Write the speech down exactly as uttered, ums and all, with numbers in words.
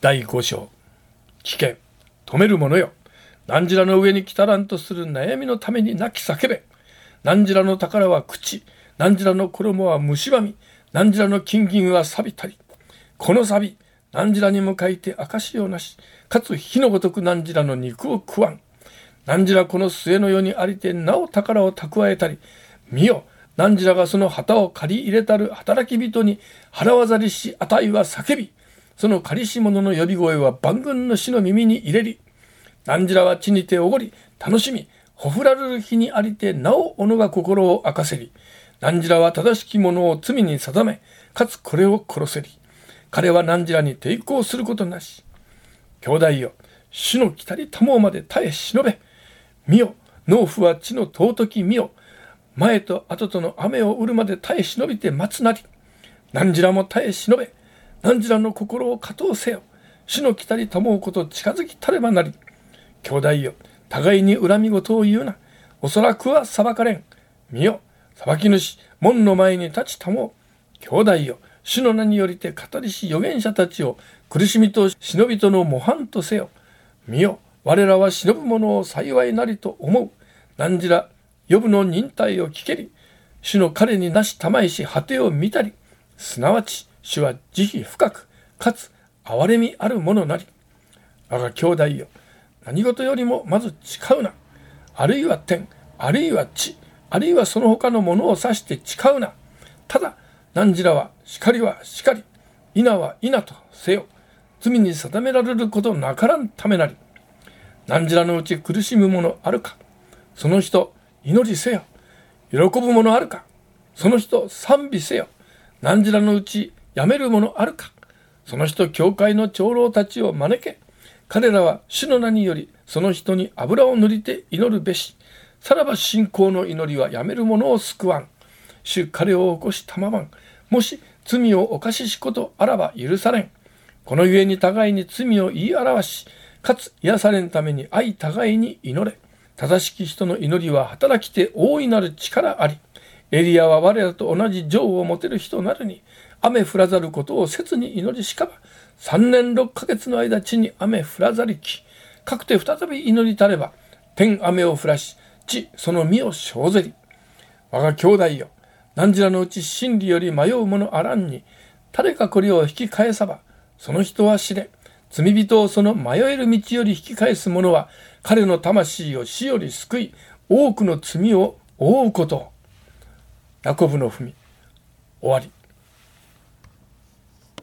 だいご章。危険止める者よ。汝らの上に来たらんとする悩みのために泣き叫べ。汝らの宝は朽ち、汝らの衣は蝕み、汝らの金銀は錆びたり。この錆、汝らに向かいて証をなし、かつ火のごとく汝らの肉を食わん。汝らこの末の世にありてなお宝を蓄えたり、見よ、汝らがその旗を借り入れたる働き人に腹わざりし値は叫び、その借りし者の呼び声は万軍の死の耳に入れり。汝らは地にておごり、楽しみ、ほふられる日にありてなお己が心を明かせり。汝らは正しき者を罪に定め、かつこれを殺せり。彼は汝らに抵抗することなし。兄弟よ、主の来たりたもうまで耐え忍べ。見よ、農夫は地の尊き見よ。前と後との雨を売るまで耐え忍びて待つなり。汝らも耐え忍べ。汝らの心を加藤せよ。主の来たりたもうこと近づきたればなり。兄弟よ、互いに恨み事を言うな。おそらくは裁かれん。見よ、裁き主、門の前に立ちたもう。兄弟よ、主の名によりて語りし預言者たちを苦しみと忍びとの模範とせよ。見よ、我らは忍ぶ者を幸いなりと思う。汝ら、呼ぶの忍耐を聞けり。主の彼になしたまいし果てを見たり。すなわち、主は慈悲深く、かつ憐れみあるものなり。我が兄弟よ、何事よりもまず誓うな。あるいは天、あるいは地、あるいはその他のものを指して誓うな。ただ、汝らは叱りは叱り、否は否とせよ。罪に定められることなからんためなり。汝らのうち苦しむ者あるか。その人祈りせよ。喜ぶ者あるか。その人賛美せよ。汝らのうちやめる者あるか。その人教会の長老たちを招け。彼らは主の名によりその人に油を塗りて祈るべし。さらば信仰の祈りはやめる者を救わん。主彼を起こしたままん。もし罪を犯ししことあらば許されん。このゆえに互いに罪を言い表し、かつ癒されんために相互いに祈れ。正しき人の祈りは働きて大いなる力あり。エリアは我らと同じ情を持てる人なるに、雨降らざることを切に祈りしかば、三年六ヶ月の間地に雨降らざりき、かくて再び祈りたれば、天雨を降らし、地その実を生ぜり。我が兄弟よ、汝らのうち真理より迷う者あらんに、誰かこれを引き返さば、その人は知れ。罪人をその迷える道より引き返す者は、彼の魂を死より救い、多くの罪を負うことを。ヤコブの文、終わり。